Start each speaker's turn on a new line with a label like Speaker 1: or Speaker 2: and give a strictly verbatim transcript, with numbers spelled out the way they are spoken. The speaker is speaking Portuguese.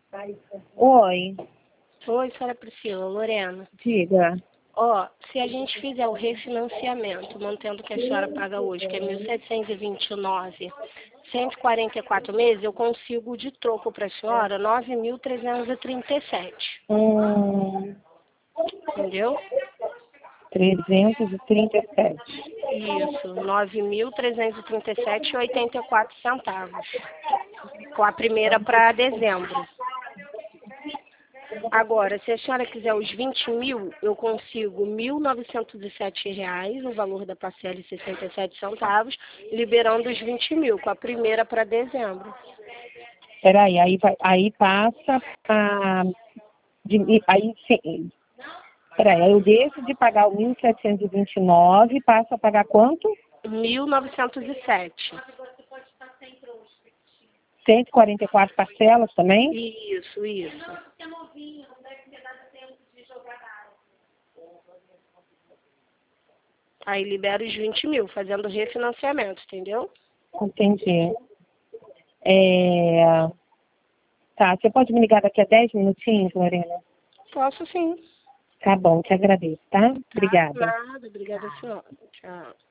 Speaker 1: Oi,
Speaker 2: Oi, senhora Priscila, Lorena.
Speaker 1: diga.
Speaker 2: Ó, se a gente fizer o refinanciamento, mantendo o que a senhora paga hoje, que é mil setecentos e vinte e nove, cento e quarenta e quatro meses, eu consigo de troco para a senhora nove mil trezentos e trinta e sete.
Speaker 1: Hum,
Speaker 2: Entendeu?
Speaker 1: trezentos e trinta e sete.
Speaker 2: Isso, nove mil trezentos e trinta e sete e oitenta e quatro centavos. Com a primeira para dezembro. Agora, se a senhora quiser os vinte mil, eu consigo mil novecentos e sete reais, o valor da parcela e sessenta e sete centavos, liberando os vinte mil, com a primeira para dezembro.
Speaker 1: Peraí, aí, vai- aí passa a... de- aí, sim, peraí, aí eu deixo de pagar o mil setecentos e vinte e nove e passo a pagar quanto?
Speaker 2: mil novecentos e sete.
Speaker 1: cento e quarenta e quatro parcelas também?
Speaker 2: Isso, isso. Aí libera os vinte mil, fazendo refinanciamento, entendeu?
Speaker 1: Entendi. É... Tá, você pode me ligar daqui a dez minutinhos, Lorena?
Speaker 2: Posso sim.
Speaker 1: Tá bom, te agradeço, tá?
Speaker 2: Tá?
Speaker 1: Obrigada.
Speaker 2: Nada, obrigada, senhora. Tchau.